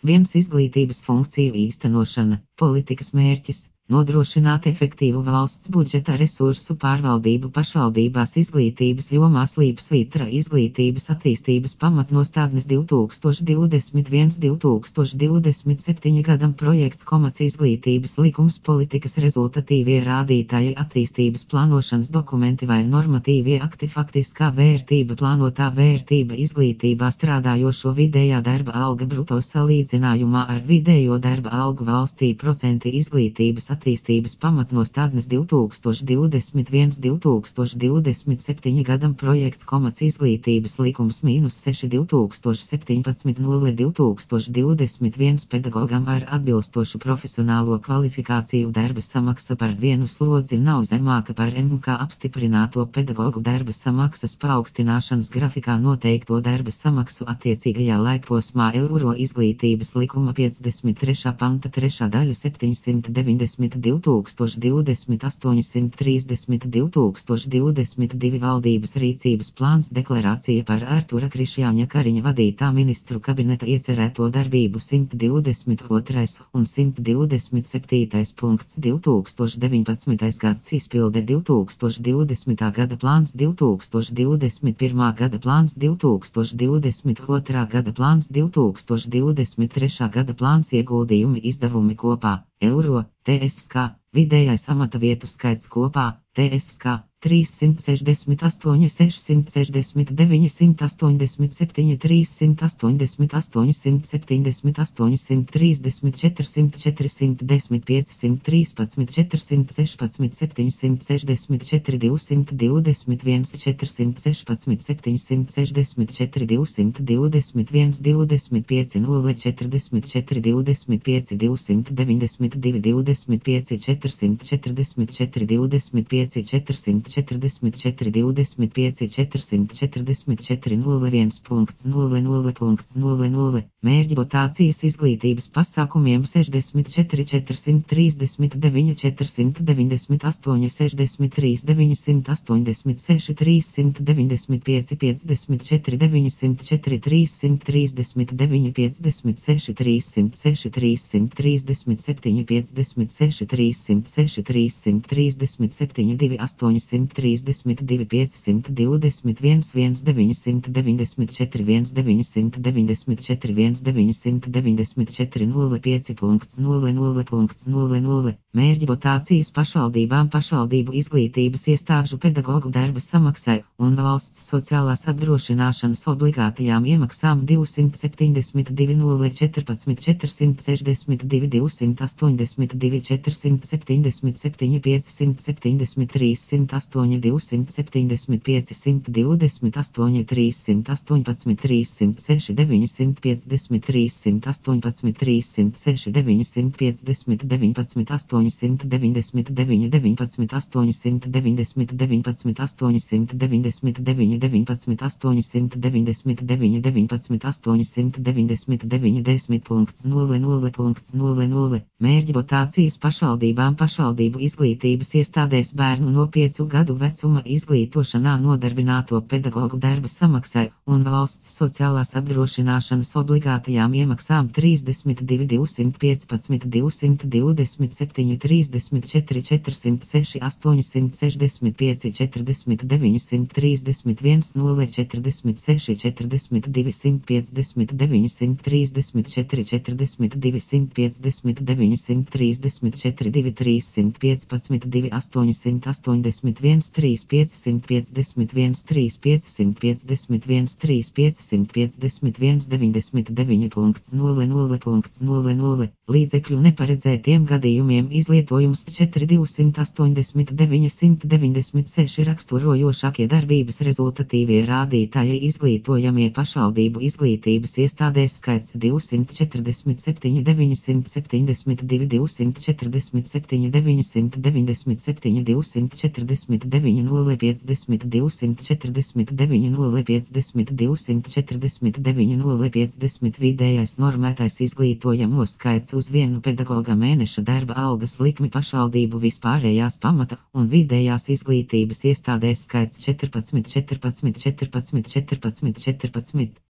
1. Izglītības funkciju īstenošana, politikas mērķis. Nodrošināt efektīvu valsts budžeta resursu pārvaldību pašvaldībās izglītības jomās līdzsvitra izglītības attīstības pamatnostādnes 2021–2027 gadam projekts izglītības likums politikas rezultatīvie rādītāji attīstības plānošanas dokumenti vai normatīvie akti faktiskā vērtība plānotā vērtība izglītībā strādājošo vidējā darba alga bruto salīdzinājumā ar vidējo darba algu valstī procenti izglītības attīstības pamatnostādnes 2021–2027 gadam projekts izglītības likums -6 2017 0 2021 pedagogam ar atbilstošu profesionālo kvalifikāciju darba samaksa par vienu slodzi nav zemāka par MK apstiprināto pedagogu darba samaksas paaugstināšanas grafikā noteikto darba samaksu attiecīgajā laikposmā eiro izglītības likuma 53. panta 3. daļa 790 2020 830 2022 valdības rīcības plāns deklarācija par Artura Krišjāņa Kariņa vadītā ministru kabineta iecerēto darbību 122. un 127. punkts 2019. gads izpilde 2020. gada plāns 2021. gada plāns 2022. gada plāns 2023. gada plāns ieguldījumi izdevumi kopā eiro TSK vidējais amata vietu skaits kopā TSK 368 669 187 388 178 830 400 410 513 416 764 221 416 764 221 25 0 44 25 292 25 444 25 444 25 444 01.00.00 Mērķi dotācijas izglītības pasākumiem 64 439 498 63 986 395 54 904 339 56 306 337 56 306 337 2 832 521 1994 1994 1994 05.00.00 Mērķi dotācijas pašvaldībām pašvaldību izglītības iestāžu pedagogu darba samaksai un valsts sociālās apdrošināšanas obligātajām iemaksām 272 014 462 282 477 573 108 275 128 318 306 950 318 306 950 19 899 19 890 19 899 19 899 19 899 10.00.00 Mērķi dotācijas pašvaldībām pašvaldību izglītības iestādēs bērnu no 5 gadu vecuma izglītošanā nodarbināto pedagogu darba samaksai un valsts sociālās apdrošināšanas obligātajām iemaksām 32 215 227 34 406 865 49 131 0 46 42 159 134 42 159 134 2 315 2 881 3 551 3 551 3 551 99.00.00 Līdzekļu neparedzētiem gadījumiem izlietojums 4 289 196 raksturojošākie darbības rezultatīvie rādītāji izglītojamie pašvaldību izglītības iestādēs skaits 247 972 247 997 249 050 249 050 249 050 vidējais normētais izglītojamo skaits uz vienu pedagoga mēneša darba algas likmi pašvaldību vispārējās pamata un vidējās izglītības iestādēs skaits 14 14 14 14 14